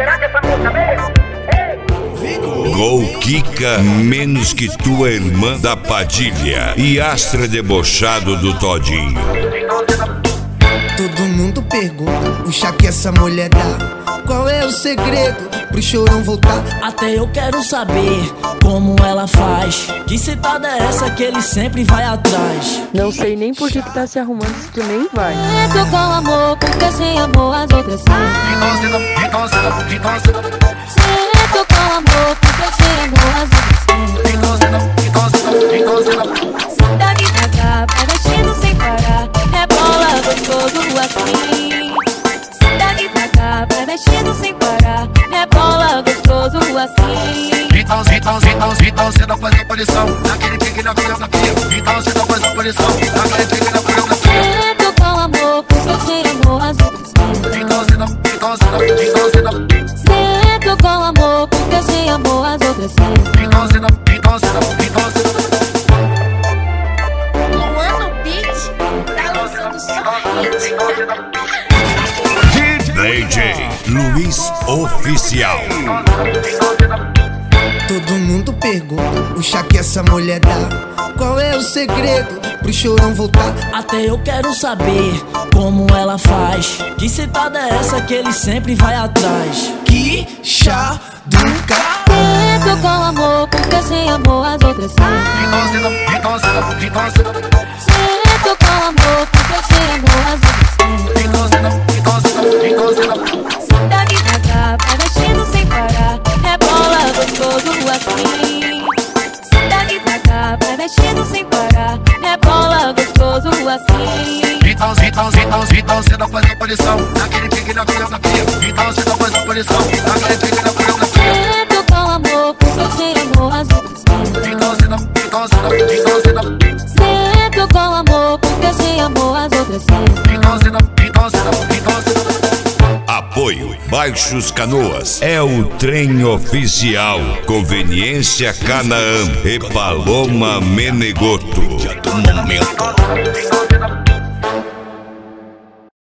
Será que essa música mesmo? Gol Kika, menos que tua irmã da Padilha e Astra debochado do Todinho. Todo mundo pergunta o chá que essa mulher dá. Qual é o segredo pro chorão voltar? Até eu quero saber como ela faz. Que citada é essa que ele sempre vai atrás? Não sei nem por que tá se arrumando se tu nem vai. Tô com amor, porque sem amor as outras são. Tô com amor, porque sem amor as outras são. Daqui pra cá, vai mexendo sem parar. Rebola gostoso assim. Daqui pra cá, vai mexendo sem parar. Rebola gostoso assim. Então cê não faz a posição. Naquele pique na coreografia. Então cê não faz a posição. Naquele pique na coreografia. Tô com amor, porque sem amor as outras são. Então cê não. Tô com amor, porque sem amor as outras são. Então cê não. Luan no beat, tá lançando só hit. DJ Luiz Oficial. Todo mundo pergunta o chá que essa mulher dá. Qual é o segredo pro chorão voltar? Até eu quero saber como ela faz. Que citada é essa que ele sempre vai atrás? Que chá do Tô com amor, porque sem amor as outras são. Tô com amor, porque sem amor as outras são. Daqui pra cá, vai mexendo sem parar. Rebola gostoso assim. Daqui pra cá, vai mexendo sem parar. Rebola gostoso assim. Então cê não faz a posição. Naquele pique na coreografia. Então cê não faz a posição. Naquele pique na coreografia. Tô com amor, porque sem amor as outras são. Então cê não. Tô com amor, porque sem amor as outras são. Então cê não. Apoio Baixos Canoas. É o trem oficial. Conveniência Canaã e Paloma Menegoto. Do momento.